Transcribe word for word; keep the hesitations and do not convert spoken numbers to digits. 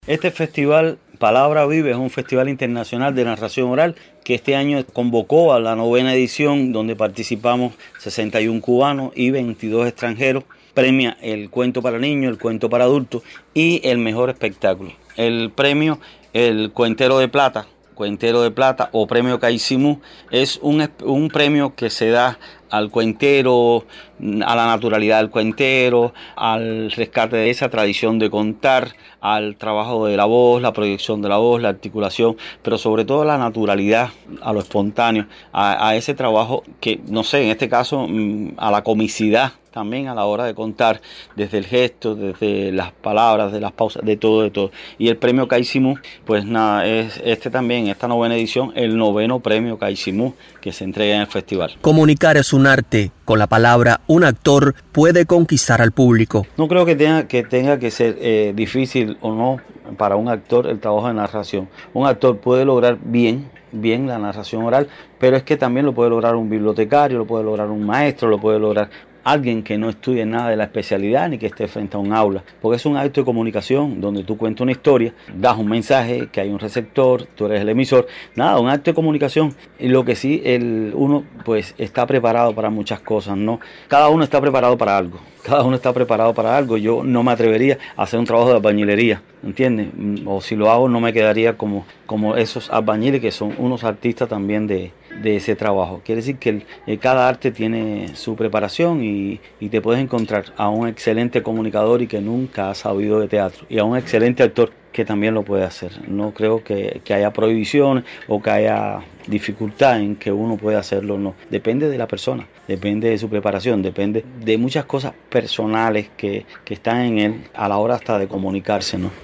Este festival Palabra Vive es un festival internacional de narración oral que este año convocó a la novena edición, donde participamos sesenta y uno cubanos y veintidós extranjeros. Premia el cuento para niños, el cuento para adultos y el mejor espectáculo. El premio, el Cuentero de Plata, Cuentero de Plata o Premio Caicimú, es un, un premio que se da al cuentero, a la naturalidad del cuentero, al rescate de esa tradición de contar, al trabajo de la voz, la proyección de la voz, la articulación, pero sobre todo a la naturalidad, a lo espontáneo, a, a ese trabajo que, no sé, en este caso, a la comicidad también a la hora de contar, desde el gesto, desde las palabras, de las pausas, de todo, de todo. Y el premio Caicimú, pues nada, es este también, esta novena edición, el noveno premio Caicimú que se entrega en el festival. Comunicar es un arte. Con la palabra, un actor puede conquistar al público. No creo que tenga que, tenga que ser eh, difícil o no para un actor el trabajo de narración. Un actor puede lograr bien, bien la narración oral, pero es que también lo puede lograr un bibliotecario, lo puede lograr un maestro, lo puede lograr alguien que no estudie nada de la especialidad ni que esté frente a un aula, porque es un acto de comunicación donde tú cuentas una historia, das un mensaje, que hay un receptor, tú eres el emisor, nada, un acto de comunicación. Y lo que sí, el uno pues está preparado para muchas cosas, ¿no? Cada uno está preparado para algo, cada uno está preparado para algo. Yo no me atrevería a hacer un trabajo de albañilería, ¿entiendes? O si lo hago no me quedaría como, como esos albañiles que son unos artistas también de, de ese trabajo. Quiere decir que el, el, cada arte tiene su preparación y, y te puedes encontrar a un excelente comunicador y que nunca ha sabido de teatro, y a un excelente actor que también lo puede hacer. No creo que, que haya prohibiciones o que haya dificultad en que uno pueda hacerlo o no. Depende de la persona, depende de su preparación, depende de muchas cosas personales que, que están en él a la hora hasta de comunicarse, ¿no?